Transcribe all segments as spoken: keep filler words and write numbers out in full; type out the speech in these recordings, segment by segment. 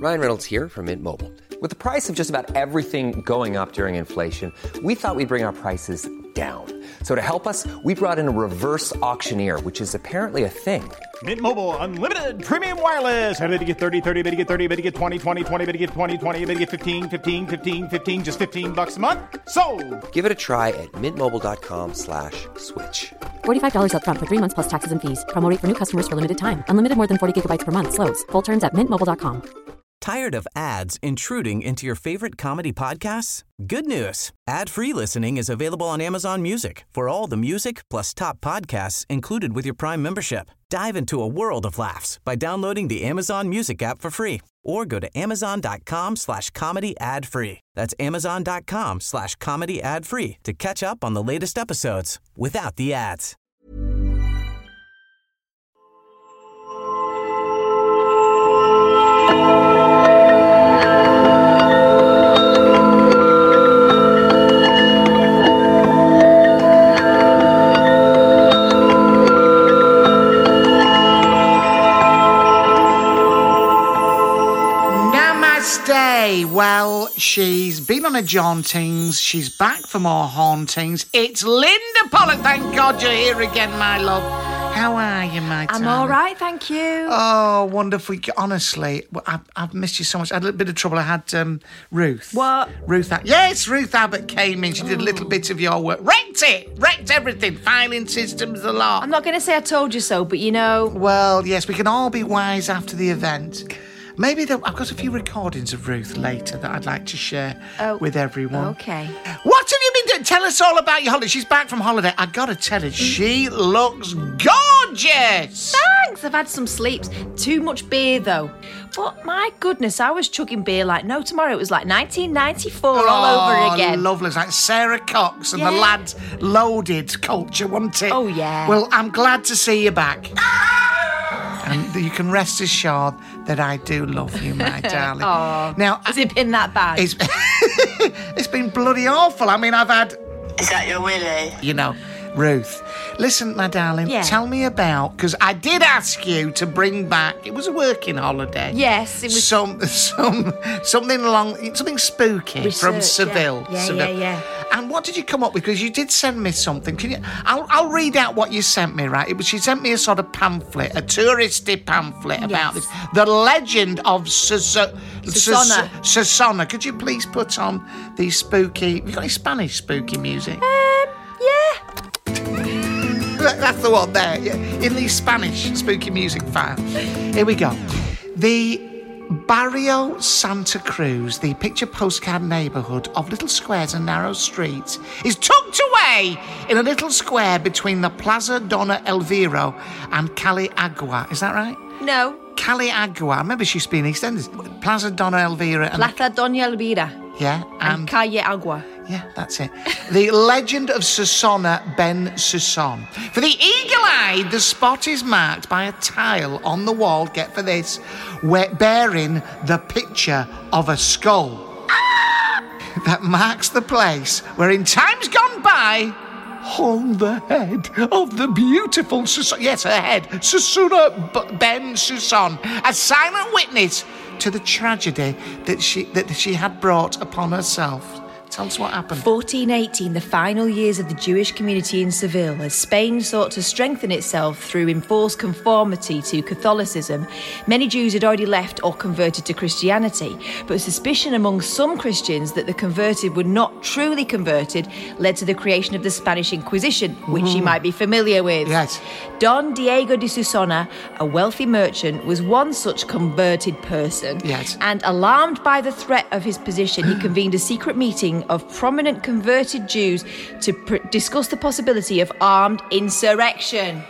Ryan Reynolds here from Mint Mobile. With the price of just about everything going up during inflation, we thought we'd bring our prices down. So to help us, we brought in a reverse auctioneer, which is apparently a thing. Mint Mobile Unlimited Premium Wireless. How to get thirty, thirty, how to get thirty, how to get twenty, twenty, twenty, how to get twenty, twenty, how to get fifteen, fifteen, fifteen, fifteen, just fifteen bucks a month? Sold! Give it a try at mintmobile.com slash switch. forty-five dollars up front for three months plus taxes and fees. Promo rate for new customers for limited time. Unlimited more than forty gigabytes per month. Slows full terms at mint mobile dot com. Tired of ads intruding into your favorite comedy podcasts? Good news. Ad-free listening is available on Amazon Music for all the music plus top podcasts included with your Prime membership. Dive into a world of laughs by downloading the Amazon Music app for free or go to amazon.com slash comedy ad free. That's amazon.com slash comedy ad free to catch up on the latest episodes without the ads. Well, she's been on her jauntings. She's back for more hauntings. It's Linda Pollock. Thank God you're here again, my love. How are you, my I'm darling? all right, thank you. Oh, wonderful. Honestly, I've, I've missed you so much. I had a little bit of trouble. I had um, Ruth. What? Ruth. Yes, Ruth Abbott came in. She did a little bit of your work. Wrecked it. Wrecked everything. Filing systems, the lot. I'm not going to say I told you so, but you know... Well, yes, we can all be wise after the event. Maybe there, I've got a few recordings of Ruth later that I'd like to share oh, with everyone. Okay. What have you been doing? Tell us all about your holiday. She's back from holiday. I got to tell you, she looks gorgeous. Thanks. I've had some sleeps. Too much beer, though. But my goodness, I was chugging beer like no tomorrow. It was like nineteen ninety-four oh, all over again. Lovely. It's like Sarah Cox and yeah. the lads loaded culture, wasn't it? Oh, yeah. Well, I'm glad to see you back. And you can rest assured that I do love you, my darling. Oh, now, has it been that bad? It's, it's been bloody awful. I mean, I've had... Is that your Willie? You know, Ruth. Listen, my darling, yeah. tell me about... Because I did ask you to bring back... It was a working holiday. Yes, it was... Some, some, something along... Something spooky Research, from Seville. Yeah, yeah, Seville. yeah, yeah. And what did you come up with? Because you did send me something. Can you? I'll, I'll read out what you sent me, right? It was, she sent me a sort of pamphlet, a touristy pamphlet yes. about this. The Legend of Susana. Susana. Susana. Could you please put on the spooky... Have you got any Spanish spooky music? Um, yeah. That's the one there, yeah, in the Spanish spooky music file. Here we go. The Barrio Santa Cruz, the picture postcard neighbourhood of little squares and narrow streets, is tucked away in a little square between the Plaza Dona Elvira and Calle Agua. Is that right? No. Calle Agua. I remember she used to be in EastEnders. Plaza Dona Elvira and... Plaza Doña Elvira. Yeah, and... and Calle Agua. Yeah, that's it. The Legend of Susana Ben Suson. For the eagle-eyed, the spot is marked by a tile on the wall, get for this, where, bearing the picture of a skull. That marks the place where in times gone by hung the head of the beautiful Susana. Yes, her head. Susana B- Ben Suson. A silent witness to the tragedy that she that she had brought upon herself. Tell us what happened. fourteen eighteen, the final years of the Jewish community in Seville, as Spain sought to strengthen itself through enforced conformity to Catholicism. Many Jews had already left or converted to Christianity, but suspicion among some Christians that the converted were not truly converted led to the creation of the Spanish Inquisition, which mm. you might be familiar with. Yes. Don Diego de Susana, a wealthy merchant, was one such converted person. Yes. And alarmed by the threat of his position, he convened a secret meeting of prominent converted Jews to pr- discuss the possibility of armed insurrection.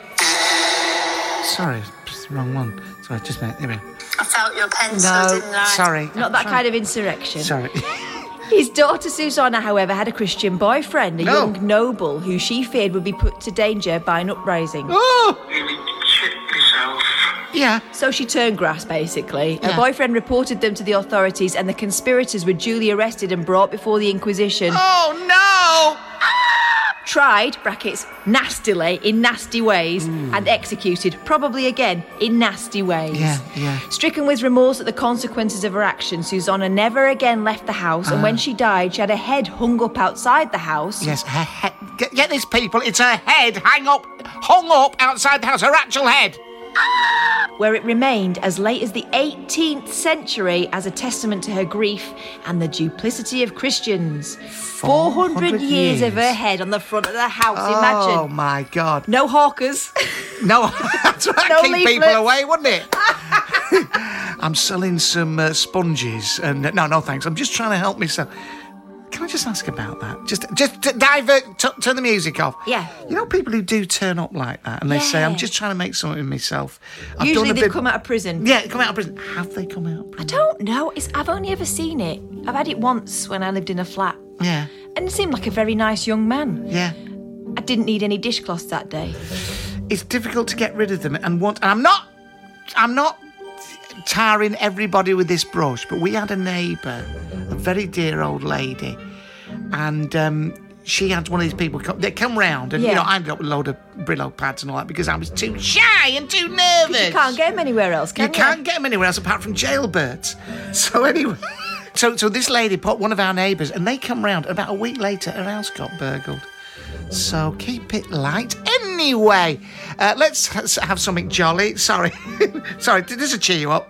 Sorry, wrong one. Sorry, just a minute. Here we go. I felt your pencil, No, didn't I? Sorry. Not that kind of insurrection. Sorry. His daughter Susanna, however, had a Christian boyfriend, a No. young noble who she feared would be put to danger by an uprising. Oh! Really shit yourself. Yeah. So she turned grass, basically. Her Yeah. boyfriend reported them to the authorities, and the conspirators were duly arrested and brought before the Inquisition. Oh, no! tried, brackets, nastily, in nasty ways, Mm. and executed, probably again, in nasty ways. Yeah, yeah. Stricken with remorse at the consequences of her actions, Susanna never again left the house, and Ah. when she died, she had her head hung up outside the house. Yes, her head. Get, get this, people. It's her head hang up, hung up outside the house. Her actual head. Where it remained as late as the eighteenth century as a testament to her grief and the duplicity of Christians. four hundred years, years of her head on the front of the house, Oh, imagine. my God. No hawkers. No, that's right. No Keep leaflets. people away, wouldn't it? I'm selling some uh, sponges. and No, no, thanks. I'm just trying to help myself. Can I just ask about that? Just just t- divert, t- turn the music off. Yeah. You know people who do turn up like that and they say, Yeah. I'm just trying to make something of myself. I've Usually done a they've bit... come out of prison. Yeah, come out of prison. Have they come out of I prison? don't know. It's, I've only ever seen it. I've had it once when I lived in a flat. Yeah, And it seemed like a very nice young man. yeah. I didn't need any dishcloths that day. It's difficult to get rid of them and want... And I'm not... I'm not tarring everybody with this brush, but we had a neighbour, a very dear old lady, and um, she had one of these people come, they come round and, you Yeah. know, I ended up with a load of Brillo pads and all that because I was too shy and too nervous. You can't get them anywhere else, can You you? can't get them anywhere else apart from jailbirds. So anyway... So, so this lady put one of our neighbours, and they come round. About a week later, her house got burgled. So keep it light. Anyway, uh, let's have something jolly. Sorry, sorry. Did this cheer you up?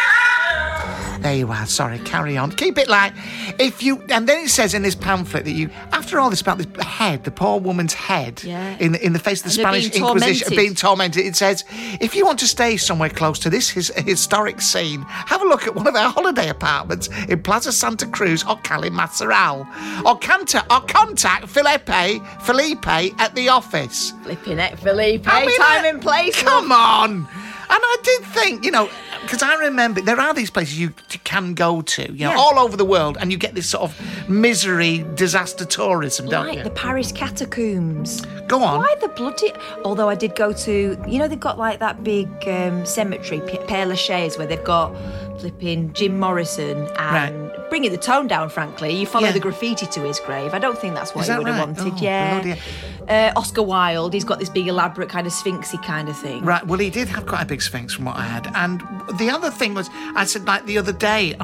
There you are. Sorry, carry on. Keep it light. If you, and then it says in this pamphlet that you, after all this about this head, the poor woman's head, Yeah. in the, in the face of the And they're Spanish being Inquisition, tormented. being tormented, it says, if you want to stay somewhere close to this his, historic scene, have a look at one of our holiday apartments in Plaza Santa Cruz or Cali Mazaral, or contact, or contact Felipe, Felipe at the office. Flipping it, Felipe. I mean, Time I- and place. Come on. And I did think, you know, because I remember there are these places you t- can go to, you know, Yeah. all over the world, and you get this sort of misery, disaster tourism, don't Like you? the Paris catacombs. Go on. Why the bloody... Although I did go to... You know, they've got like that big um, cemetery, P- Père Lachaise, where they've got flipping Jim Morrison and... Bringing the tone down, frankly. You follow Yeah. the graffiti to his grave. I don't think that's what Is he that would have right? wanted. Oh, yeah. bloody Uh, Oscar Wilde, he's got this big elaborate kind of sphinxy kind of thing. Right, well, he did have quite a big sphinx from what I had. And the other thing was, I said, like, the other day...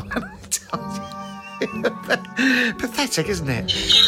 Pathetic, isn't it?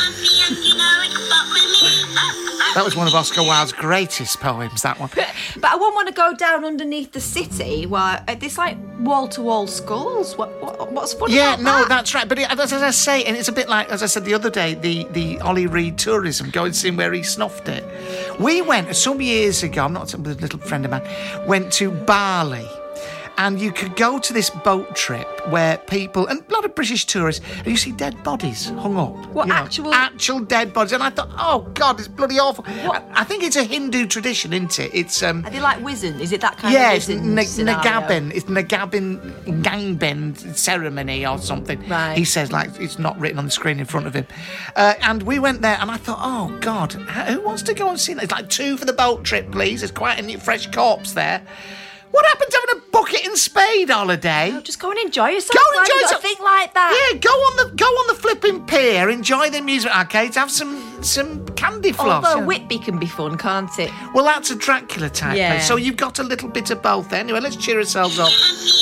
That was one of Oscar Wilde's greatest poems, that one. But I won't want to go down underneath the city where uh, there's like wall-to-wall skulls. What, what What's funny Yeah, about no, that? that's right. But it, as I say, and it's a bit like, as I said the other day, the, the Ollie Reed tourism, go and see where he snuffed it. We went, some years ago, I'm not with a little friend of mine, went to Bali. And you could go to this boat trip where people, and a lot of British tourists, and you see dead bodies hung up. What, you know, actual- Actual dead bodies. And I thought, oh, God, it's bloody awful. I, I think it's a Hindu tradition, isn't it? It's... um. Are they like wizened? Is it that kind Yeah, of it's wizened N- scenario? Nagabin. It's Nagabin gangbend ceremony or something. Right. He says, like, it's not written on the screen in front of him. Uh, and we went there, and I thought, oh, God, who wants to go and see that? It's like two for the boat trip, please. There's quite a new, fresh corpse there. What happened to having a bucket and spade holiday? No, just go and enjoy yourself. Go and man. enjoy You gotta yourself. think like that. Yeah, go on the go on the flipping pier, enjoy the amusement arcades, have some some candy floss. Although you know. Whitby can be fun, can't it? Well, that's a Dracula type Yeah. place, so you've got a little bit of both. Anyway, let's cheer ourselves up.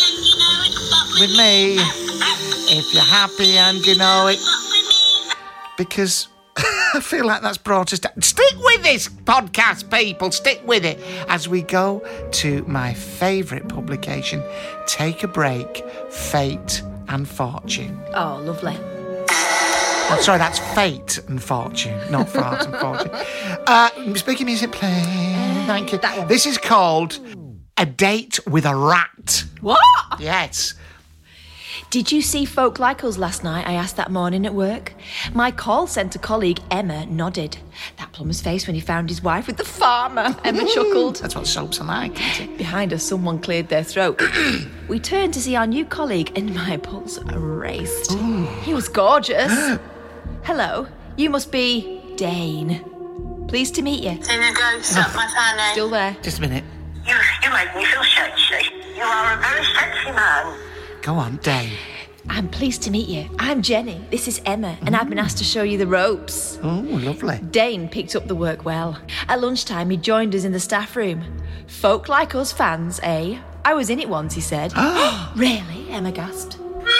With me, if you're happy and you know it, because I feel like that's brought us down. Stick with this podcast, people. Stick with it as we go to my favourite publication, Take a Break, Fate and Fortune. Oh, lovely. Oh, sorry, that's Fate and Fortune, not Fart and Fortune. Uh, speaking music, please. Thank you. that one. This is called A Date with a Rat. What? Yes. Did you see Folk Like Us last night? I asked that morning at work. My call centre colleague Emma nodded. That plumber's face when he found his wife with the farmer. Emma chuckled. That's what soaps are like, isn't it? Behind us, someone cleared their throat. We turned to see our new colleague, and my pulse raced. He was gorgeous. Hello, you must be Dane. Pleased to meet you. Seen a ghost up my fanny. Still there? Just a minute. You, you make me feel sexy. You are a very sexy man. Go on, Dane. I'm pleased to meet you. I'm Jenny. This is Emma, and I've been asked to show you the ropes. Oh, lovely. Dane picked up the work well. At lunchtime, he joined us in the staff room. Folk like us fans, eh? I was in it once, he said. Really? Emma gasped.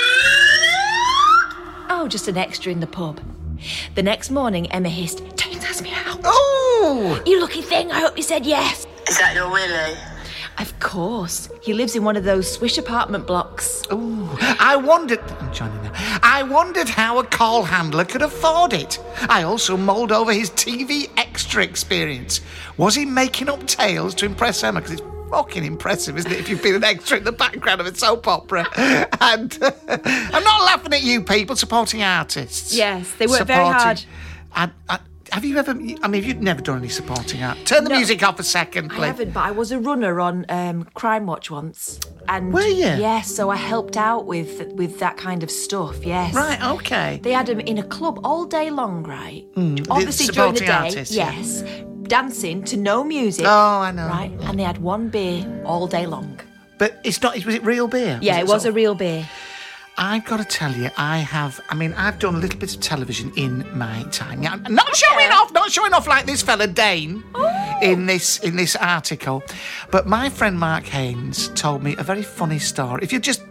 Oh, just an extra in the pub. The next morning, Emma hissed, Dane's asked me out. Oh! You lucky thing, I hope you said yes. Is that your Willie? Of course. He lives in one of those swish apartment blocks. Oh, I wondered... I'm joining now. I wondered how a call handler could afford it. I also mulled over his T V extra experience. Was he making up tales to impress Emma? Because it's fucking impressive, isn't it, if you've been an extra in the background of a soap opera? And uh, I'm not laughing at you people supporting artists. Yes, they work very hard. I, I, have you ever... I mean, you've never done any supporting art. Turn the No, music off a second, please. I haven't, but I was a runner on um, Crime Watch once. And Were you? Yes, so I helped out with with that kind of stuff, yes. Right, okay. They had them in a club all day long, right? Mm, Obviously during the supporting day, artists, yeah. yes. Dancing to no music. Oh, I know. Right, and they had one beer all day long. But it's not... Was it real beer? Yeah, it was sort a real beer. I've got to tell you, I have... I mean, I've done a little bit of television in my time. Yeah, I'm not showing off, not showing off like this fella Dane Oh. in this in this article. But my friend Mark Haynes told me a very funny story. If you just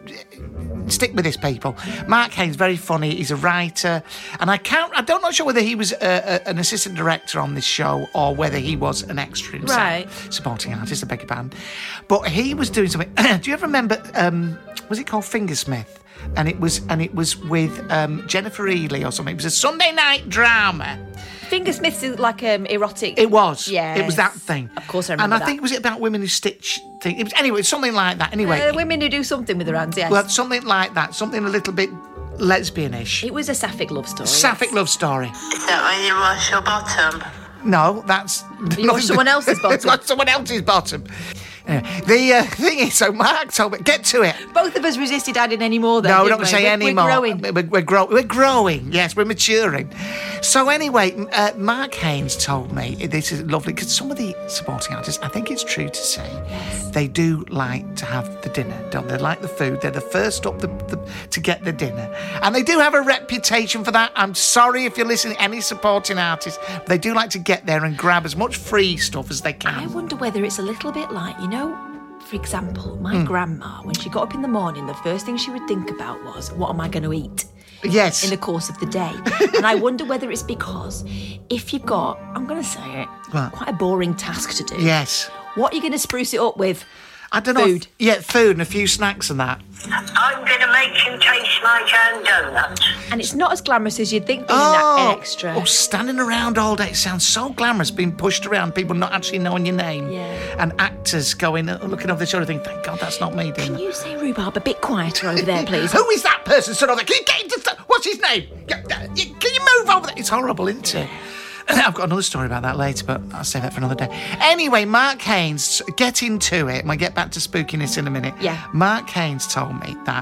stick with this, people. Mark Haynes, very funny. He's a writer, and I can't. I don't not sure whether he was a, a, an assistant director on this show or whether he was an extra himself, Right. supporting artist. I beg your pardon. But he was doing something. Do you ever remember? Um, was it called Fingersmith? And it was and it was with um, Jennifer Ely or something. It was a Sunday night drama. Fingersmiths is like um, erotic. It was. Yeah. It was that thing. Of course I remember And I that. think, was it about women who stitch things? It was, anyway, it's something like that. Anyway. Uh, women who do something with their hands, yes. Well, something like that. Something a little bit lesbianish. It was a sapphic love story. Sapphic yes. love story. Is that when you wash your bottom? No, that's... You wash someone else's It's bottom. like someone else's bottom. Anyway, the uh, thing is, so Mark told me, get to it. Both of us resisted adding any more then, No, we're didn't not going to we? say We're- any we're more. growing. We're, we're, grow- we're growing, yes, we're maturing. So anyway, uh, Mark Haynes told me, this is lovely, because some of the supporting artists, I think it's true to say, Yes. they do like to have the dinner, don't they? They like the food. They're the first up the, the, to get the dinner. And they do have a reputation for that. I'm sorry if you're listening to any supporting artists, but they do like to get there and grab as much free stuff as they can. I wonder whether it's a little bit like, you know, for example, my Hmm. grandma, when she got up in the morning, the first thing she would think about was, what am I going to eat Yes. in the course of the day? And I wonder whether it's because if you've got, I'm going to say it, What? quite a boring task to do. Yes. What are you going to spruce it up with? I don't know. Food. If, yeah, food and a few snacks and that. I'm going to make you taste my jam donut. And it's not as glamorous as you'd think being that extra. Oh, standing around all day. It sounds so glamorous, being pushed around, people not actually knowing your name. Yeah. And actors going, uh, looking over the shoulder, thinking, thank God that's not me doing Can that. you say rhubarb a bit quieter over there, please? Who is that person stood over there? Can you get into... St- What's his name? Yeah, uh, you- Can you move over there? It's horrible, isn't it? I've got another story about that later, but I'll save that for another day. Anyway, Mark Haynes, get into it. We'll get back to spookiness in a minute. Yeah. Mark Haynes told me that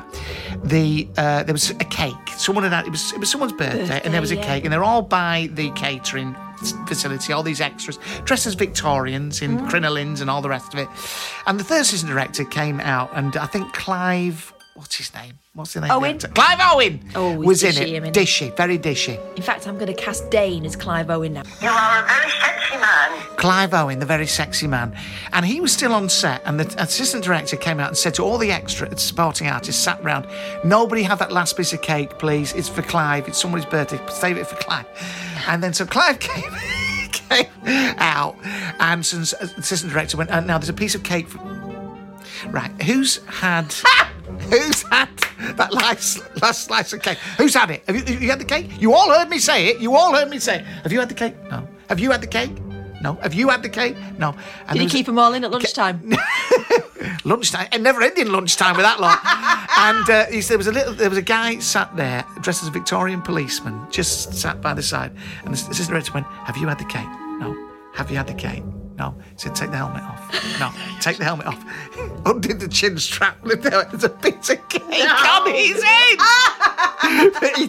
the uh, there was a cake. Someone had had, it was it was someone's birthday, Birthday, and there was a yeah. cake, and they're all by the catering facility, all these extras, dressed as Victorians in Mm. crinolines and all the rest of it. And the third assistant director came out, and I think Clive, what's his name? What's the name? of the Owen? actor? Clive Owen Oh, he's was in dishy, it. him, isn't he? Dishy, very dishy. In fact, I'm going to cast Dane as Clive Owen now. You are a very sexy man. Clive Owen, the very sexy man. And he was still on set, and the assistant director came out and said to all the extra supporting artists sat round, nobody have that last piece of cake, please. It's for Clive. It's somebody's birthday. Save it for Clive. And then so Clive came, came out, and some assistant director went, uh, now there's a piece of cake for... Right, who's had... Who's had that last, last slice of cake? Who's had it? Have you, have you had the cake? You all heard me say it. You all heard me say it. Have you had the cake? No. Have you had the cake? No. Have you had the cake? No. And Did there you was a- keep them all in at lunchtime? lunchtime, and never ending lunchtime with that lot. And uh, he said there was a little, there was a guy sat there dressed as a Victorian policeman, just sat by the side, and the assistant director went, "Have you had the cake? No. Have you had the cake? No." He said, "Take the helmet off." No. Take the helmet off. Undid the chin strap. Looked there, there's a piece of cake on his head. But he tipped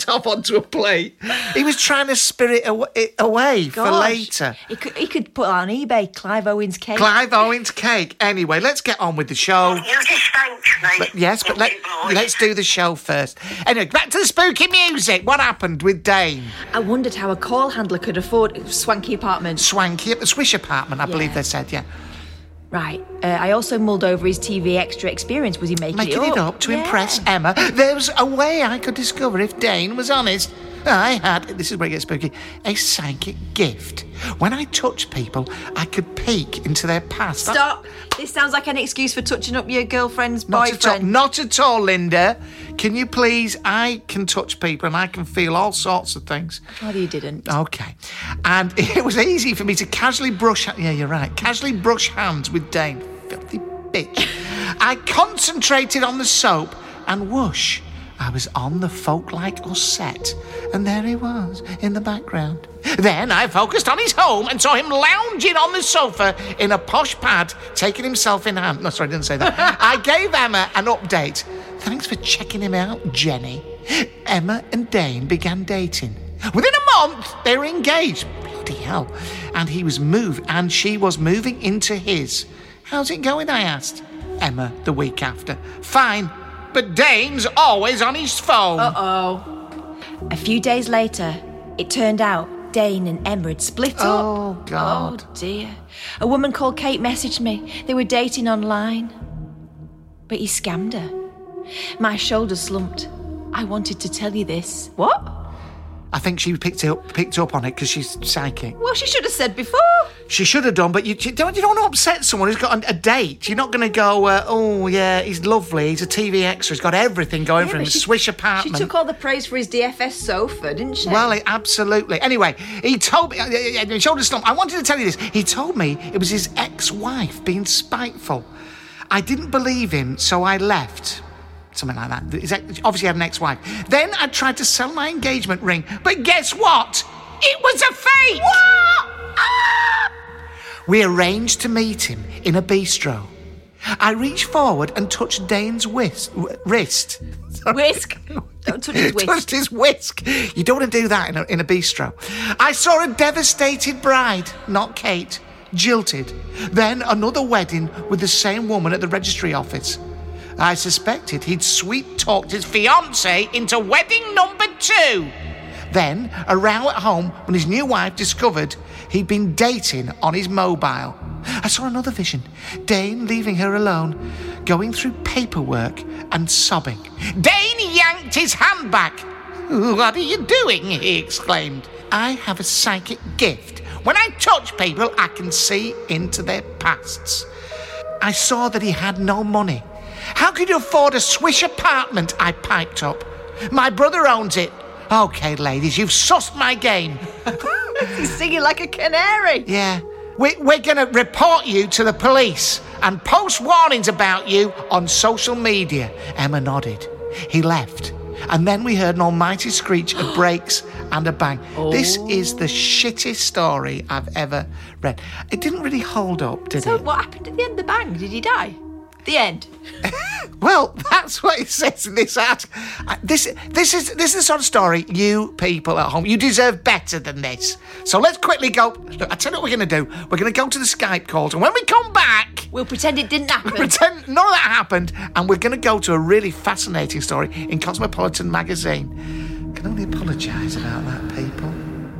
top onto a plate. He was trying to spirit aw- it away for Gosh. later. He could, he could put on eBay Clive Owen's cake. Clive Owen's cake. Anyway, let's get on with the show. You just thanked me. But yes, but let, Boy. let's do the show first. Anyway, back to the spooky music. What happened with Dane? I wondered how a call handler could afford a swanky apartment. Swanky at the Swish apartment, I Yeah. believe they said, yeah. Right. Uh, I also mulled over his T V extra experience. Was he making, Making it it up? up to Yeah. impress Emma. There was a way I could discover if Dane was honest. I had, this is where it gets spooky, a psychic gift. When I touched people, I could peek into their past. Stop. This sounds like an excuse for touching up your girlfriend's Not at all, boyfriend. not at all, Linda. Can you please, I can touch people and I can feel all sorts of things. Oh, you didn't. Okay. And it was easy for me to casually brush, yeah, you're right, casually brush hands with Dane. Filthy bitch. I concentrated on the soap and whoosh, I was on the folk-like set, and there he was in the background. Then I focused on his home and saw him lounging on the sofa in a posh pad, taking himself in hand. No, sorry, I didn't say that. I gave Emma an update. Thanks for checking him out, Jenny. Emma and Dane began dating. Within a month, they were engaged. Bloody hell. And he was moved, and she was moving into his. How's it going, I asked. Emma, the week after. Fine. But Dane's always on his phone. Uh-oh. A few days later, it turned out Dane and Emma had split up. Oh, God. Oh, dear. A woman called Kate messaged me. They were dating online. But he scammed her. My shoulders slumped. I wanted to tell you this. What? I think she picked up picked up on it because she's psychic. Well, she should have said before. She should have done, but you, you don't you don't want to upset someone who's got a, a date. You're not going to go, uh, oh, yeah, he's lovely, he's a T V extra, he's got everything going Yeah, for him, but she- Swish She apartment. took all the praise for his D F S sofa, didn't she? Well, it, absolutely. Anyway, he told me, uh, uh, uh, shoulder slump, I wanted to tell you this. He told me it was his ex-wife being spiteful. I didn't believe him, so I left. Something like that. His ex- obviously had an ex-wife. Then I tried to sell my engagement ring, but guess what? It was a fake! What? Ah! We arranged to meet him in a bistro. I reached forward and touched Dane's whisk, w- wrist. Whisk. Don't touch his whisk. Touched his whisk. You don't want to do that in a, in a bistro. I saw a devastated bride, not Kate, jilted. Then another wedding with the same woman at the registry office. I suspected he'd sweet-talked his fiancée into wedding number two. Then, a row at home when his new wife discovered he'd been dating on his mobile. I saw another vision. Dane leaving her alone, going through paperwork and sobbing. Dane yanked his hand back. What are you doing? He exclaimed. I have a psychic gift. When I touch people, I can see into their pasts. I saw that he had no money. How could you afford a Swish apartment? I piped up. My brother owns it. Okay, ladies, you've sussed my game. He's singing like a canary. Yeah. We, we're going to report you to the police and post warnings about you on social media. Emma nodded. He left. And then we heard an almighty screech of brakes and a bang. Oh. This is the shittest story I've ever read. It didn't really hold up, did So it? what happened at the end of the bang? Did he die? The end. Well, that's what it says in this article. This, this is this is the sort of story you people at home, you deserve better than this. So let's quickly go. Look, I tell you what we're going to do. We're going to go to the Skype calls, and when we come back, We'll pretend it didn't happen. pretend none of that happened, and we're going to go to a really fascinating story in Cosmopolitan magazine. Can only apologise about that, people.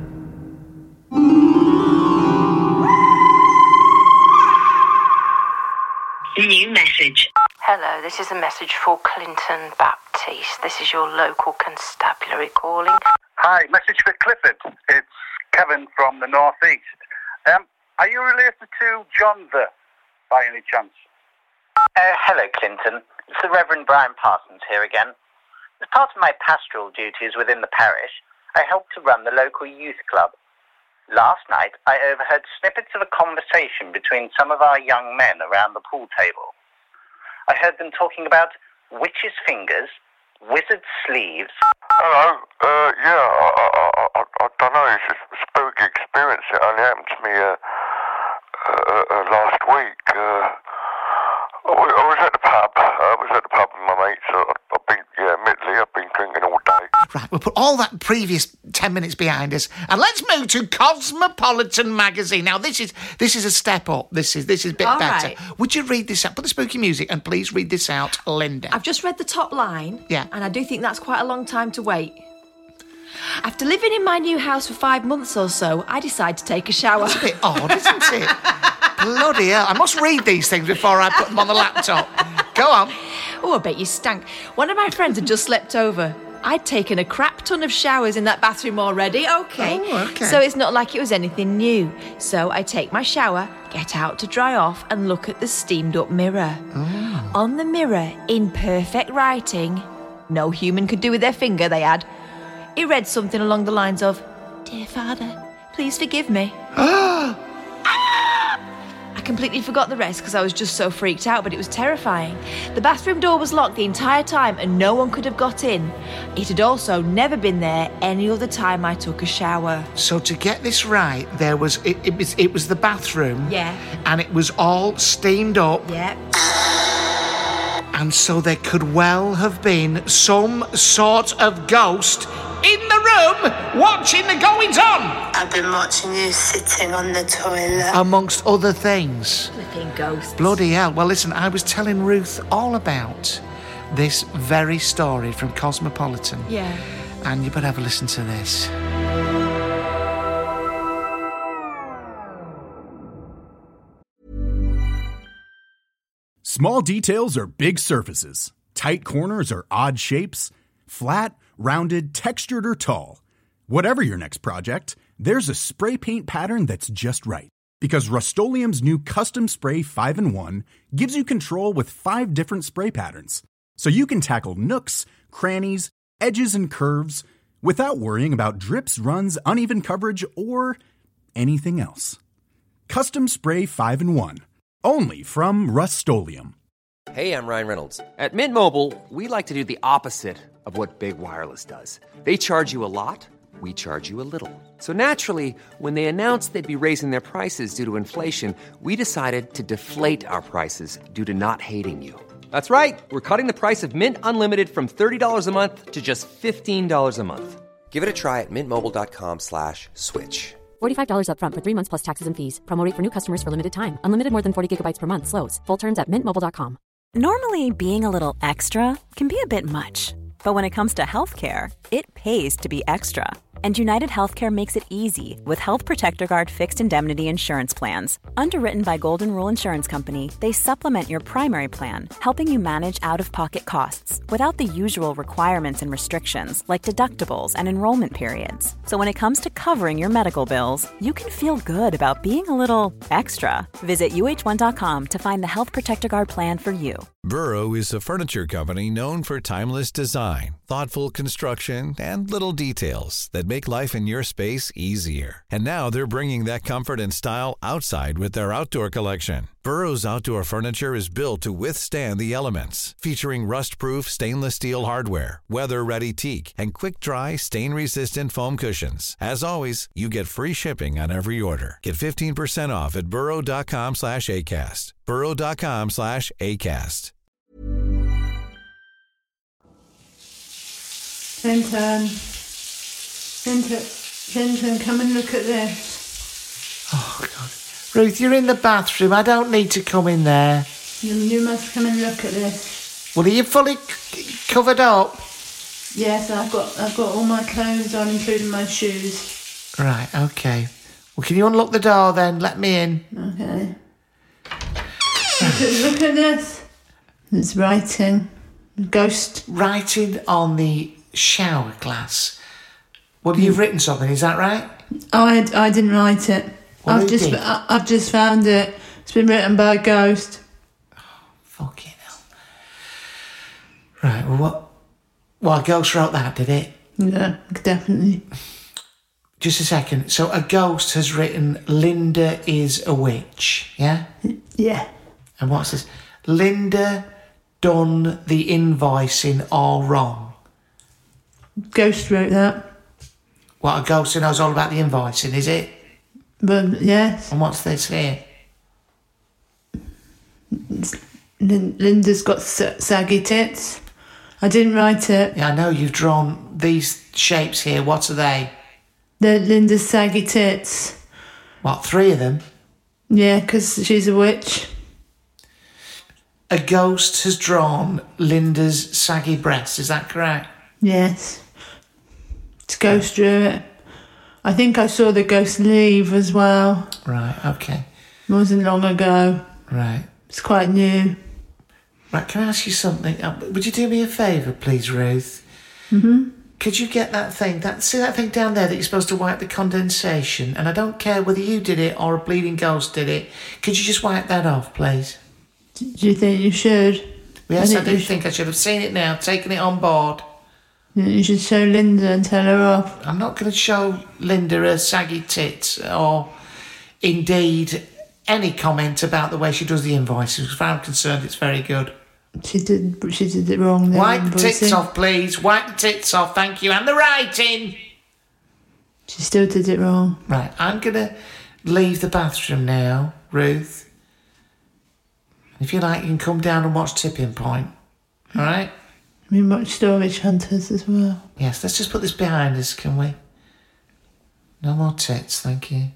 New message. Hello, this is a message for Clinton Baptiste. This is your local constabulary calling. Hi, message for Clifford. It's Kevin from the northeast. Um, are you related to John the, by any chance? Uh, hello, Clinton. It's the Reverend Brian Parsons here again. As part of my pastoral duties within the parish, I helped to run the local youth club. Last night, I overheard snippets of a conversation between some of our young men around the pool table. I heard them talking about witches' fingers, wizard sleeves. Hello, uh, yeah, I, I, I, I don't know, it's a spooky experience. It only happened to me uh, uh, uh, last week. Uh, I, was, I was at the pub, I was at the pub with my mates. I, I've been, yeah, admittedly, I've been drinking all day. Right, we'll put all that previous ten minutes behind us, and let's move to Cosmopolitan magazine. Now, this is this is a step up. This is this is a bit All better. right. Would you read this out? Put the spooky music, and please read this out, Linda. I've just read the top line. Yeah. And I do think that's quite a long time to wait. After living in my new house for five months or so, I decide to take a shower. That's a bit odd, isn't it? Bloody hell. I must read these things before I put them on the laptop. Go on. Oh, I bet you stank. One of my friends had just slept over. I'd taken a crap ton of showers in that bathroom already. Okay. Oh, okay. So it's not like it was anything new. So I take my shower, get out to dry off, and look at the steamed up mirror. Oh. On the mirror, in perfect writing, no human could do with their finger, they had. It read something along the lines of, "Dear Father, please forgive me." I completely forgot the rest because I was just so freaked out, but it was terrifying. The bathroom door was locked the entire time and no one could have got in. It had also never been there any other time I took a shower. So to get this right, there was it, it was it was the bathroom. Yeah. And it was all steamed up. Yeah. And so there could well have been some sort of ghost in the room watching the goings on. I've been watching you sitting on the toilet. Amongst other things. Flipping ghosts. Bloody hell. Well, listen, I was telling Ruth all about this very story from Cosmopolitan. Yeah. And you better have a listen to this. Small details are big surfaces. Tight corners are odd shapes. Flat, rounded, textured, or tall. Whatever your next project, there's a spray paint pattern that's just right. Because Rust-Oleum's new Custom Spray five in one gives you control with five different spray patterns. So you can tackle nooks, crannies, edges, and curves without worrying about drips, runs, uneven coverage, or anything else. Custom Spray five in one. Only from Rust-Oleum. Hey, I'm Ryan Reynolds. At Mint Mobile, we like to do the opposite of what Big Wireless does. They charge you a lot, we charge you a little. So naturally, when they announced they'd be raising their prices due to inflation, we decided to deflate our prices due to not hating you. That's right. We're cutting the price of Mint Unlimited from thirty dollars a month to just fifteen dollars a month. Give it a try at mintmobile.com slash switch. forty-five dollars up front for three months plus taxes and fees. Promo rate for new customers for limited time. Unlimited more than forty gigabytes per month. Slows full terms at mint mobile dot com. Normally, being a little extra can be a bit much. But when it comes to healthcare, it pays to be extra. And United Healthcare makes it easy with Health Protector Guard fixed indemnity insurance plans. Underwritten by Golden Rule Insurance Company, they supplement your primary plan, helping you manage out-of-pocket costs without the usual requirements and restrictions like deductibles and enrollment periods. So when it comes to covering your medical bills, you can feel good about being a little extra. Visit U H one dot com to find the Health Protector Guard plan for you. Burrow is a furniture company known for timeless design, thoughtful construction, and little details that make life in your space easier. And now they're bringing that comfort and style outside with their outdoor collection. Burrow's outdoor furniture is built to withstand the elements, featuring rust-proof stainless steel hardware, weather-ready teak, and quick-dry, stain-resistant foam cushions. As always, you get free shipping on every order. Get fifteen percent off at burrow.com slash ACAST. burrow.com slash ACAST. Clinton, Clinton, Clinton, come and look at this. Oh, God. Ruth, you're in the bathroom. I don't need to come in there. You, you must come and look at this. Well, are you fully c- covered up? Yes, I've got I've got all my clothes on, including my shoes. Right, okay. Well, can you unlock the door then? Let me in. Okay. look, at, look at this. It's writing. Ghost. Writing on the shower glass. Well, you've mm. written something, is that right? Oh, I, I didn't write it. Well, I've just did? I, I've just found it. It's been written by a ghost. Oh, fucking hell. Right, well, what? Well, a ghost wrote that, did it? Yeah, definitely. Just a second. So a ghost has written, Linda is a witch, yeah? Yeah. And what's this? Linda done the invoicing all wrong. Ghost wrote that. What, a ghost who knows all about the invoicing, is it? But, yes. And what's this here? Lin- Linda's got s- saggy tits. I didn't write it. Yeah, I know you've drawn these shapes here, what are they? They're Linda's saggy tits. What, three of them? Yeah, because she's a witch. A ghost has drawn Linda's saggy breasts, is that correct? Yes. It's ghost drew it. I think I saw the ghost leave as well. Right, okay. It wasn't long ago. Right. It's quite new. Right, can I ask you something? Uh, would you do me a favour, please, Ruth? Mm-hmm. Could you get that thing, that see that thing down there that you're supposed to wipe the condensation? And I don't care whether you did it or a bleeding ghost did it. Could you just wipe that off, please? Do you think you should? Yes, I, I do think, think I should have seen it now, taken it on board. you should show Linda and tell her off. I'm not going to show Linda her saggy tits or indeed any comment about the way she does the invoices. As far as I'm concerned, it's very good. She did She did it wrong there. Wipe the tits off, please. Wipe the tits off, thank you. And the writing. She still did it wrong. Right, I'm going to leave the bathroom now, Ruth. If you like, you can come down and watch Tipping Point. All right? We watch Storage Hunters as well. Yes, let's just put this behind us, can we? No more tits, thank you.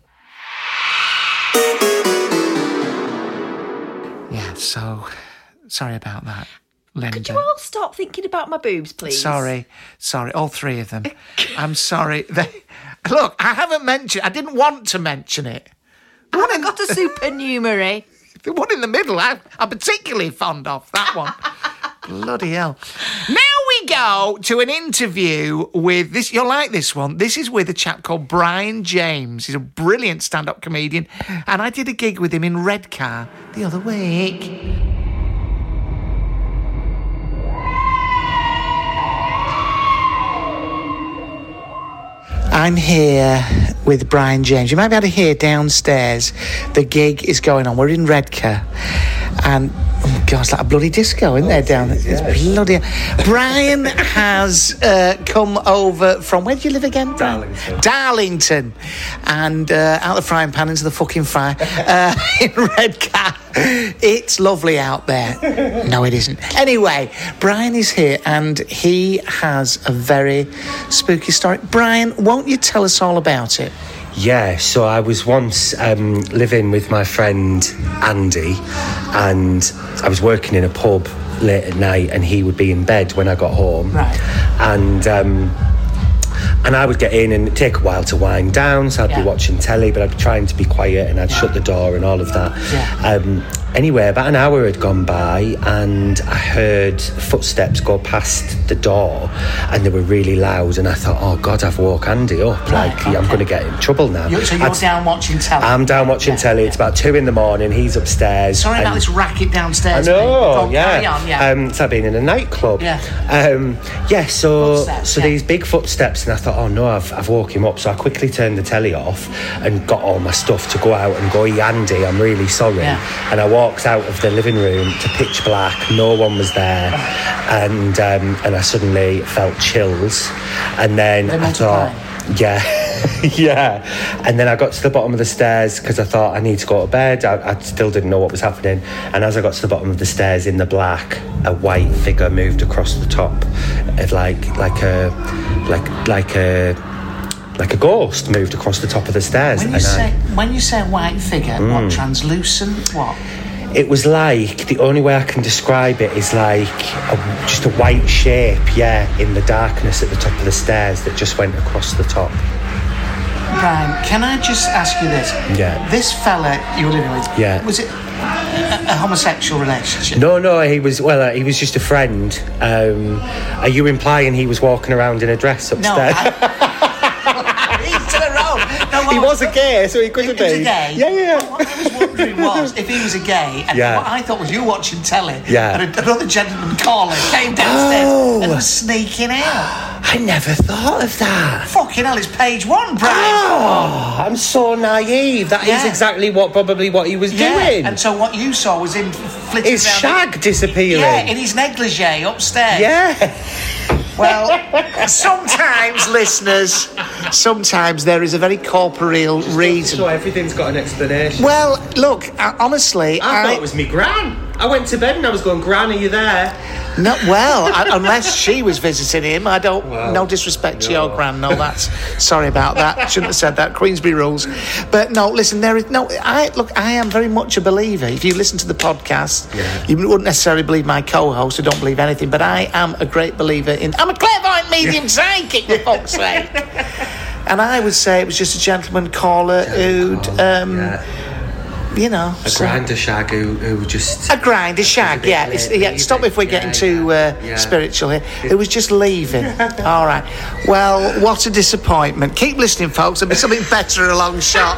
Yeah, so... Sorry about that, Linda. Could you all stop thinking about my boobs, please? Sorry, sorry, all three of them. I'm sorry. They, look, I haven't mentioned... I didn't want to mention it. I haven't got a supernumerary. The one in the middle, I, I'm particularly fond of, that one. Bloody hell. Now we go to an interview with this. You'll like this one. This is with a chap called Brian James. He's a brilliant stand-up comedian. And I did a gig with him in Redcar the other week. I'm here with Brian James. You might be able to hear downstairs. The gig is going on. We're in Redcar. And, oh God, it's like a bloody disco, isn't there, down there? It's bloody... Brian has uh, come over from... Where do you live again? Darlington. Darlington. And uh, out the frying pan into the fucking fire. Uh, in Redcar. It's lovely out there. No, it isn't. Anyway, Brian is here and he has a very spooky story. Brian, won't you tell us all about it? Yeah, so I was once um, living with my friend Andy, and I was working in a pub late at night, and he would be in bed when I got home. Right. And um, and I would get in and it'd take a while to wind down, so I'd Yeah. be watching telly, but I'd be trying to be quiet, and I'd shut the door and all of that. Yeah. Um, anyway, about an hour had gone by, and I heard footsteps go past the door, and they were really loud, and I thought, oh God, I've woke Andy up. Right, like, I'm okay. going to get in trouble now. You're, so you're I'd- down watching telly? I'm down watching Yeah. telly. It's about two in the morning. He's upstairs. Sorry about and- this racket I downstairs. know, mate. Go on, yeah. Carry on, yeah. Um, it's like being in a nightclub. Yeah. Um, yeah, so Footsteps, so yeah. these big footsteps, and I thought, oh no, I've, I've woke him up. So I quickly turned the telly off and got all my stuff to go out and go, hey, Andy, I'm really sorry. Yeah. And I walked out of the living room to pitch black. No one was there. And um, and I suddenly felt chills. And then They I thought, yeah. yeah, and then I got to the bottom of the stairs because I thought I need to go to bed. I, I still didn't know what was happening, and as I got to the bottom of the stairs in the black, a white figure moved across the top, of like like a like like a like a ghost moved across the top of the stairs. When you and say I, when you say white figure, Mm. what, translucent? What? it was like, the only way I can describe it is like a, just a white shape, yeah, in the darkness at the top of the stairs that just went across the top. Brian, can I just ask you this? Yeah. This fella you were living with, Yeah. was it a, a homosexual relationship? No, no, he was, well, uh, he was just a friend. Um, are you implying he was walking around in a dress upstairs? No, I, he's to the road. No, He what- was a gay, so he couldn't He was be. a gay? Yeah, yeah. What I was wondering was if he was a gay, and Yeah. what I thought was you watching telly, Yeah. and another gentleman caller came downstairs Oh. and was sneaking out. I never thought of that. Fucking hell, it's page one, Brian. Oh, I'm so naive. That is Yeah. exactly what probably what he was Yeah, doing. and so what you saw was him flitting His around. shag disappearing. Yeah, in his negligee upstairs. Yeah. Well, sometimes, listeners, sometimes there is a very corporeal reason. So everything's got an explanation. Well, look, uh, honestly, I thought I... it was me gran. I went to bed and I was going, Gran, are you there? No, well, I, unless she was visiting him, I don't. Well, no disrespect no. to your gran. No, that's sorry about that. Shouldn't have said that. Queensberry rules. But no, listen. There is no. I look. I am very much a believer. If you listen to the podcast, yeah. you wouldn't necessarily believe my co-host who don't believe anything. But I am a great believer in. I'm a clairvoyant medium psychic, for fuck's sake. And I would say it was just a gentleman caller who'd. Um, yeah. You know, a so, grinder shag who, who just a grinder shag, a yeah. It's, yeah. Stop if we're getting yeah, too uh, yeah. spiritual here. It was just leaving. All right. Well, what a disappointment. Keep listening, folks. There'll be something better along shot.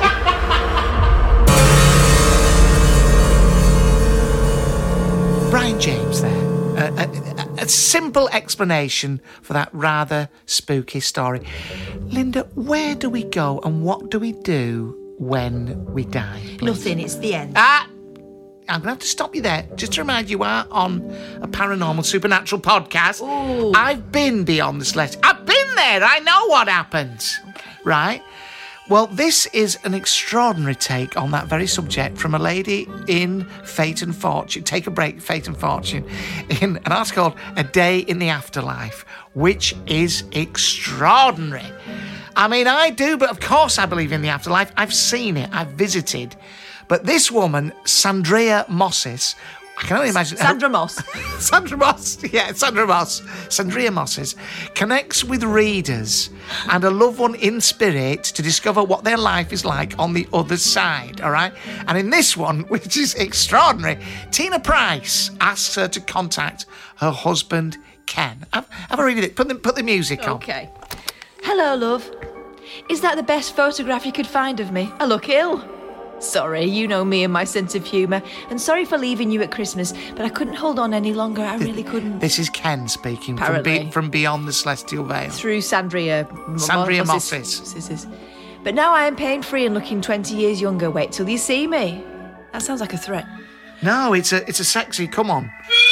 Brian James, there. Uh, a, a simple explanation for that rather spooky story. Linda, where do we go and what do we do when we die? Please? Nothing, it's the end. Ah! I'm going to have to stop you there. Just to remind you, you are on a paranormal supernatural podcast. Ooh. I've been beyond the celestial. I've been there. I know what happens. Okay. Right? Well, this is an extraordinary take on that very subject from a lady in Fate and Fortune. Take a break, Fate and Fortune, in an article called A Day in the Afterlife, which is extraordinary. I mean, I do, but of course I believe in the afterlife. I've seen it. I've visited. But this woman, Sandria Mosses, I can only imagine... Sandra Moss. Sandra Moss, yeah, Sandra Moss. Sandria Mosses connects with readers and a loved one in spirit to discover what their life is like on the other side, all right? And in this one, which is extraordinary, Tina Price asks her to contact her husband, Ken. Have, have a read of it. Put the, put the music on. Okay. Hello, love. Is that the best photograph you could find of me? I look ill. Sorry, you know me and my sense of humour. And sorry for leaving you at Christmas, but I couldn't hold on any longer. I really couldn't. This is Ken speaking from, be- from beyond the celestial veil. Through Sandria... Sandria Mosses. But now I am pain-free and looking twenty years younger. Wait till you see me. That sounds like a threat. No, it's a, it's a sexy, come on.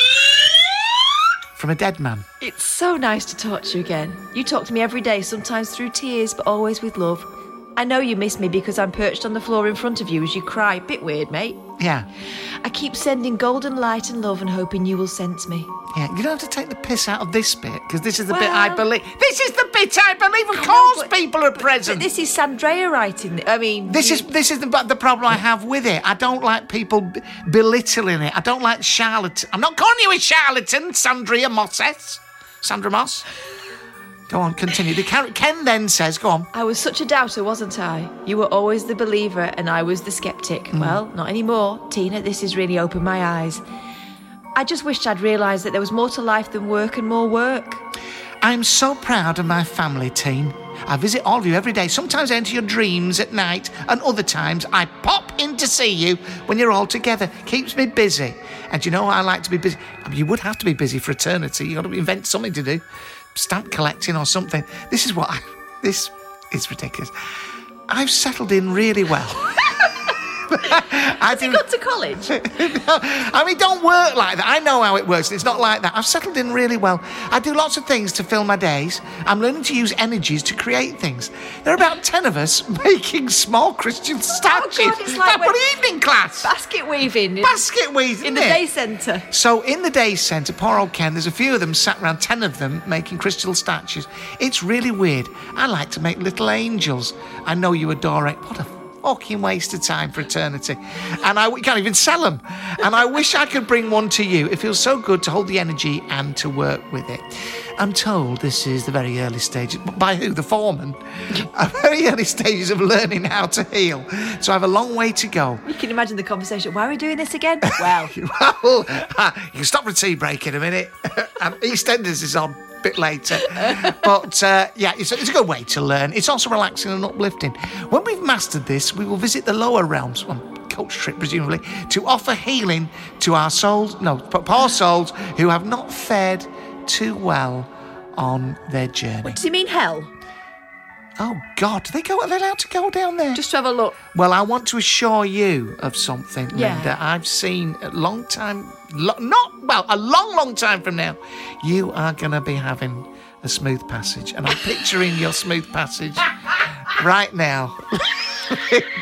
From a dead man. It's so nice to talk to you again. You talk to me every day, sometimes through tears, but always with love. I know you miss me because I'm perched on the floor in front of you as you cry. Bit weird, mate. Yeah. I keep sending golden light and love and hoping you will sense me. Yeah, you don't have to take the piss out of this bit, because this is the well, bit I believe. This is the bit I believe. Of course know, but, people are present. But this is Sandria writing it. I mean... This you... is this is the, the problem I have with it. I don't like people b- belittling it. I don't like charlatan. I'm not calling you a charlatan, Sandria Mosses. Sandra Moss. Go on, continue. The Ken, Ken then says, go on. I was such a doubter, wasn't I? You were always the believer and I was the sceptic. Mm. Well, not anymore. Tina, this has really opened my eyes. I just wished I'd realised that there was more to life than work and more work. I'm so proud of my family, Teen. I visit all of you every day. Sometimes I enter your dreams at night, and other times I pop in to see you when you're all together. Keeps me busy. And you know, I like to be busy. I mean, you would have to be busy for eternity. You've got to invent something to do. Stamp collecting or something. This is what I... This is ridiculous. I've settled in really well. Has he gone to college? No, I mean, don't work like that. I know how it works. It's not like that. I've settled in really well. I do lots of things to fill my days. I'm learning to use energies to create things. There are about ten of us making small Christian statues. Oh God, it's like for evening class. Basket weaving. In, basket weaving, In the it? day centre. So in the day centre, poor old Ken, there's a few of them sat around, ten of them, making crystal statues. It's really weird. I like to make little angels. I know you adore it. What a fucking waste of time for eternity. And I can't even sell them. And I wish I could bring one to you. It feels so good to hold the energy and to work with it. I'm told this is the very early stages. By who? The foreman? Very early stages of learning how to heal. So I have a long way to go. You can imagine the conversation. Why are we doing this again? Well. well, uh, you can stop for a tea break in a minute. And EastEnders is on a bit later. But, uh, yeah, it's, it's a good way to learn. It's also relaxing and uplifting. When we've mastered this, we will visit the lower realms, on coach trip presumably, to offer healing to our souls, no, poor souls who have not fared too well on their journey. What does he mean, hell? Oh, God, do they go, are they allowed to go down there? Just to have a look. Well, I want to assure you of something, yeah. Linda. I've seen a long time, lo- not, well, a long, long time from now, you are going to be having a smooth passage. And I'm picturing your smooth passage right now.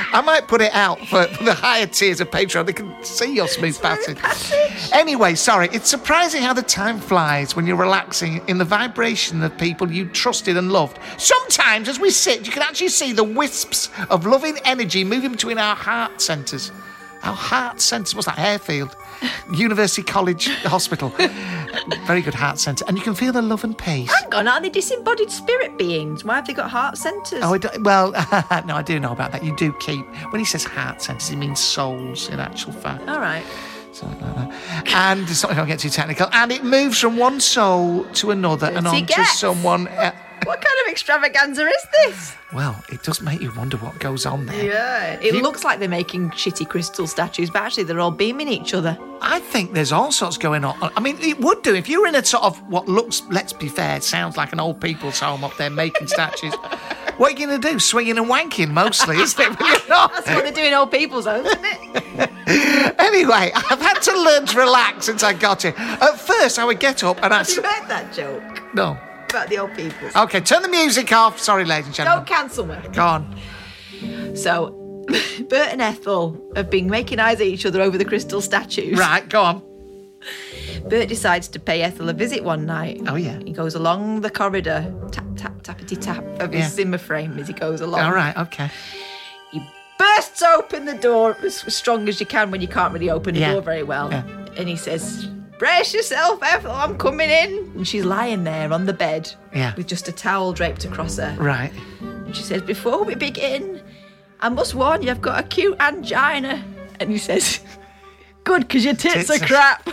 I might put it out for, for the higher tiers of Patreon. They can see your smooth passage. passage. Anyway, sorry. It's surprising how the time flies when you're relaxing in the vibration of people you trusted and loved. Sometimes, as we sit, you can actually see the wisps of loving energy moving between our heart centres. Our heart centres. What's that? Harefield. University College Hospital. Very good heart centre. And you can feel the love and peace. Hang on, aren't they disembodied spirit beings? Why have they got heart centres? Oh, I do, well, no, I do know about that. You do keep... When he says heart centres, he means souls, in actual fact. All right. Something like that. And it's not going to get too technical. And it moves from one soul to another and on to someone... Uh, what kind of extravaganza is this? Well, it does make you wonder what goes on there. Yeah. It you... looks like they're making shitty crystal statues, but actually they're all beaming each other. I think there's all sorts going on. I mean, it would do. If you were in a sort of what looks, let's be fair, sounds like an old people's home up there making statues. What are you going to do? Swinging and wanking mostly, isn't it? You're not. That's what they do in old people's homes, isn't it? Anyway, I've had to learn to relax since I got here. At first, I would get up and I... Have you heard that joke? No. About the old people. OK, turn the music off. Sorry, ladies and gentlemen. Don't cancel me. Go on. So, Bert and Ethel have been making eyes at each other over the crystal statues. Right, go on. Bert decides to pay Ethel a visit one night. Oh, yeah. He goes along the corridor, tap, tap, tappity tap of his Yeah. Zimmer frame as he goes along. All right, OK. He bursts open the door as strong as you can when you can't really open the Yeah. door very well. Yeah. And he says, brace yourself, Ethel, I'm coming in. And she's lying there on the bed Yeah. with just a towel draped across her. Right. And she says, before we begin, I must warn you, I've got a cute angina. And he says, good, because your tits, Tits are are- crap.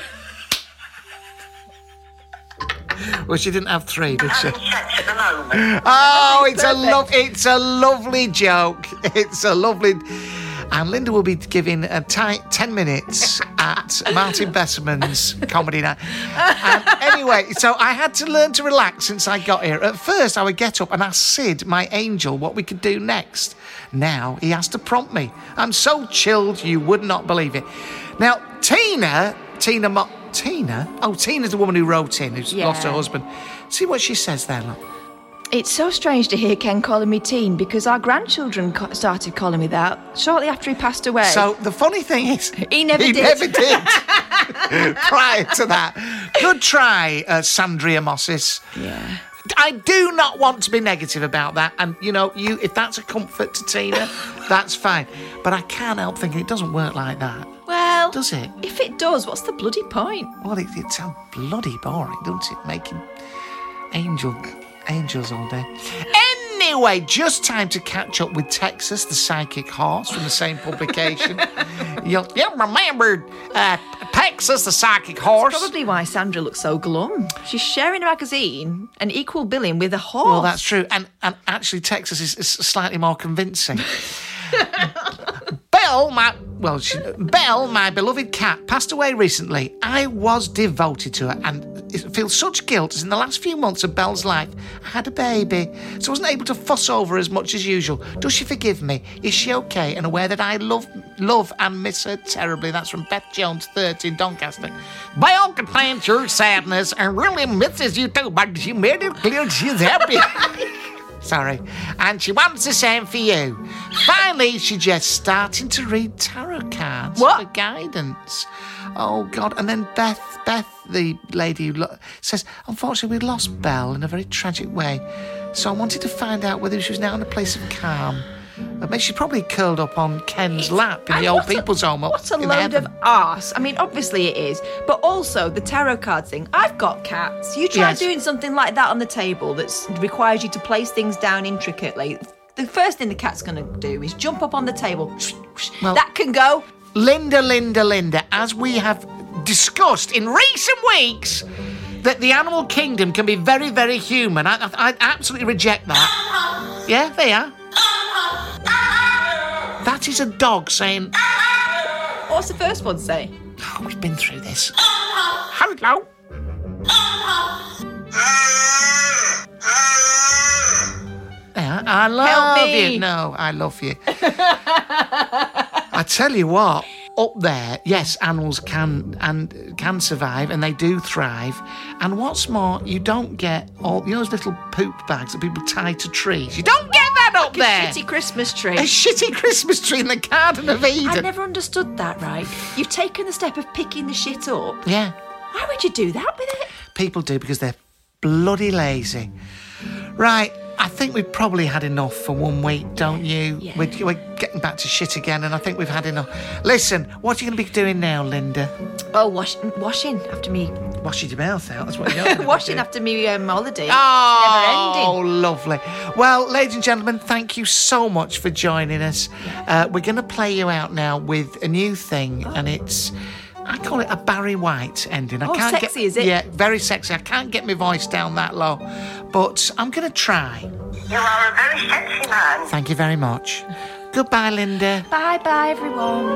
Well, she didn't have three, did she? Sex at the moment. Oh, it's a Perfect. love. It's a lovely joke. It's a lovely. And Linda will be giving a tight ten minutes at Martin Besserman's comedy night. And anyway, so I had to learn to relax since I got here. At first, I would get up and ask Sid, my angel, what we could do next. Now he has to prompt me. I'm so chilled you would not believe it. Now, Tina, Tina, Mo- Tina? Oh, Tina's the woman who wrote in, who's Yeah. lost her husband. See what she says there, look. It's so strange to hear Ken calling me teen because our grandchildren co- started calling me that shortly after he passed away. So the funny thing is, He never he did. never did. Prior to that, good try, uh, Sandria Mossis. Yeah. I do not want to be negative about that, and you know, you if that's a comfort to Tina, that's fine. But I can't help thinking it doesn't work like that, Well, does it? if it does, what's the bloody point? Well, it, it sounds bloody boring, doesn't it? Making angel angels all day. Anyway, just time to catch up with Texas, the psychic horse from the same publication. You'll, you remember uh, Texas, the psychic horse? That's probably why Sandra looks so glum. She's sharing a magazine and equal billing with a horse. Well, that's true. And and actually, Texas is, is slightly more convincing. Belle, my well, she, Belle, my beloved cat, passed away recently. I was devoted to her, and it feels such guilt as in the last few months of Belle's life, I had a baby, so I wasn't able to fuss over her as much as usual. Does she forgive me? Is she okay and aware that I love, love and miss her terribly? That's from Beth Jones, thirty in Doncaster. Belle complains your sadness and really misses you too, but she made it clear she's happy. Sorry. And she wants the same for you. Finally, she's just starting to read tarot cards What? for guidance. Oh, God. And then Beth, Beth, the lady who lo- says, unfortunately, we lost Belle in a very tragic way. So I wanted to find out whether she was now in a place of calm. I mean, she's probably curled up on Ken's lap in And the old what a- people's home up What a in load heaven. of arse. I mean, obviously it is. But also, the tarot card thing. I've got cats. You try Yes. doing something like that on the table that requires you to place things down intricately. The first thing the cat's going to do is jump up on the table. Well- that can go. Linda, Linda, Linda, as we have discussed in recent weeks, that the animal kingdom can be very, very human. I, I, I absolutely reject that. Yeah, they are. That is a dog saying, What's the first one say? oh, we've been through this. Hello. Yeah, I love Help me. you. No, I love you. I tell you what, up there, yes, animals can and can survive, and they do thrive. And what's more, you don't get all you know those little poop bags that people tie to trees. You don't get that up like there? A shitty Christmas tree. A shitty Christmas tree in the Garden of Eden. I never understood that, right? You've taken the step of picking the shit up. Yeah. Why would you do that with it? People do because they're bloody lazy. Right, I think we've probably had enough for one week, don't you? Yeah. We're, we're getting back to shit again, and I think we've had enough. Listen, what are you going to be doing now, Linda? Oh, wash, washing after me. Washing your mouth out, that's what you're going to Washing do. after me um, holiday. Oh, Never ending. lovely. Well, ladies and gentlemen, thank you so much for joining us. Uh, we're going to play you out now with a new thing, oh. and it's... I call it a Barry White ending. I oh, can't sexy, get, is it? Yeah, very sexy. I can't get my voice down that low, but I'm going to try. You are a very sexy man. Thank you very much. Goodbye, Linda. Bye-bye, everyone.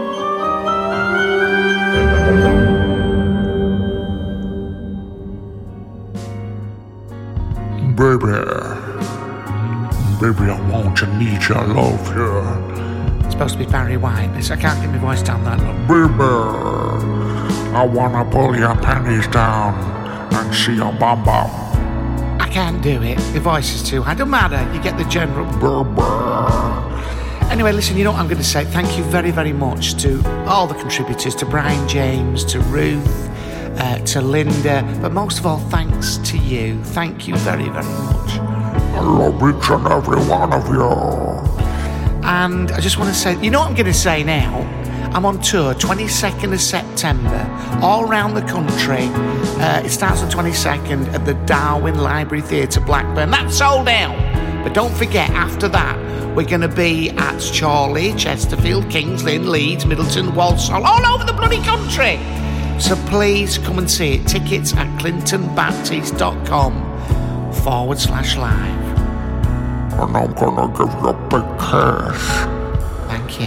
Baby, baby, I want you, need you, I love you. It's supposed to be Barry White, but I can't get my voice down that low. Baby, I wanna pull your panties down and see your bum bum. I can't do it. The voice is too high. Don't matter. You get the general. Anyway, listen, you know what I'm going to say? Thank you very, very much to all the contributors, to Brian James, to Ruth, uh, to Linda, but most of all, thanks to you. Thank you very, very much. I love each and every one of you. And I just want to say, you know what I'm going to say now? I'm on tour twenty-second of September, all around the country. Uh, it starts on twenty-second at the Darwin Library Theatre, Blackburn. That's sold out. But don't forget, after that, we're going to be at Chorley, Chesterfield, Kings Lynn, Leeds, Middleton, Walsall, all over the bloody country. So please come and see it. Tickets at clintonbaptiste.com forward slash live. And I'm going to give you a big kiss. Thank you.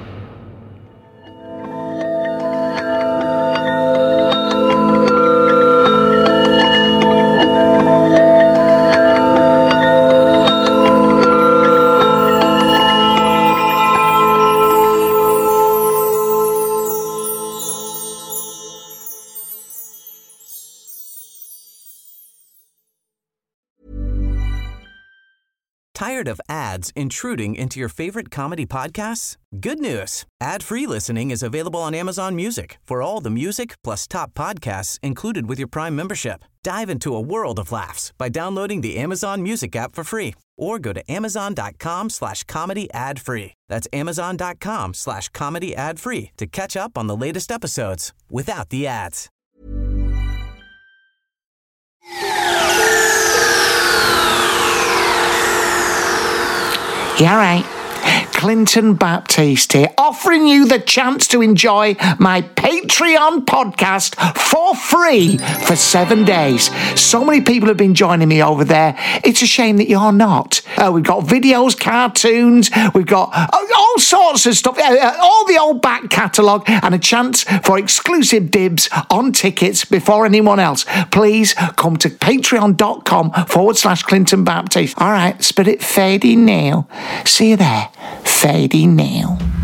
Tired of ads intruding into your favorite comedy podcasts? Good news. Ad-free listening is available on Amazon Music for all the music plus top podcasts included with your Prime membership. Dive into a world of laughs by downloading the Amazon Music app for free or go to amazon.com slash comedy ad free. That's amazon.com slash comedy ad free to catch up on the latest episodes without the ads. Yeah, right. Clinton Baptiste here, offering you the chance to enjoy my Patreon podcast for free for seven days. So many people have been joining me over there. It's a shame that you're not. Uh, we've got videos, cartoons, we've got uh, all sorts of stuff, uh, all the old back catalogue, and a chance for exclusive dibs on tickets before anyone else. Please come to patreon.com forward slash Clinton Baptiste. All right, spirit fading now. See you there. Fading now.